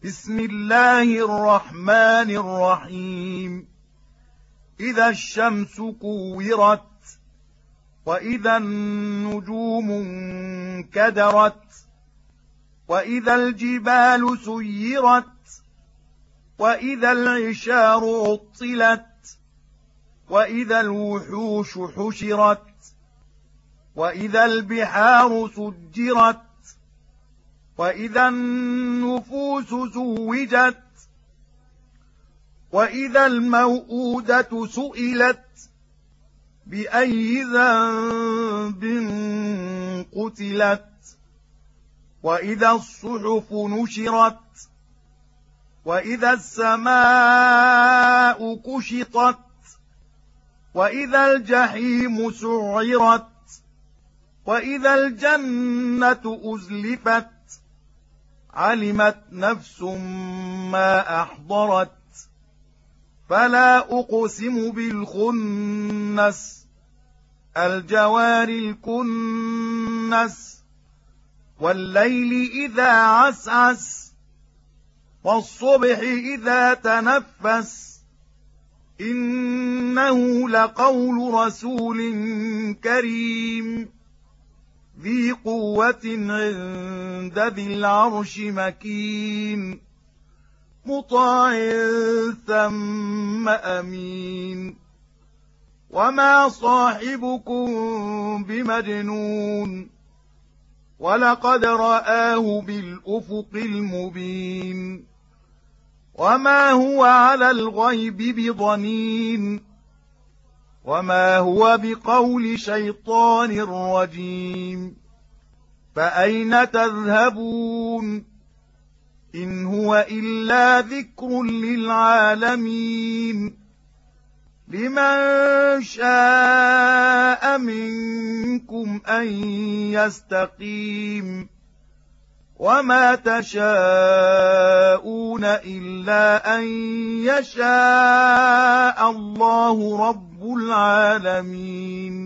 بسم الله الرحمن الرحيم إذا الشمس كورت وإذا النجوم انكدرت وإذا الجبال سيرت وإذا العشار عطلت وإذا الوحوش حشرت وإذا البحار سجرت وإذا النفوس زوجت وإذا الموءودة سئلت بأي ذنب قتلت وإذا الصحف نشرت وإذا السماء كشطت وإذا الجحيم سعرت وإذا الجنة أزلفت علمت نفس ما أحضرت فلا أقسم بالخنس الجوار الكنس والليل إذا عسعس والصبح إذا تنفس إنه لقول رسول كريم ذي قوة عند ذي العرش مكين مطاع ثم أمين وما صاحبكم بمجنون ولقد رآه بالأفق المبين وما هو على الغيب بضنين وما هو بقول شيطان رجيم فأين تذهبون إن هو إلا ذكر للعالمين لمن شاء منكم أن يستقيم وما تشاءون إلا أن يشاء الله رب العالمين.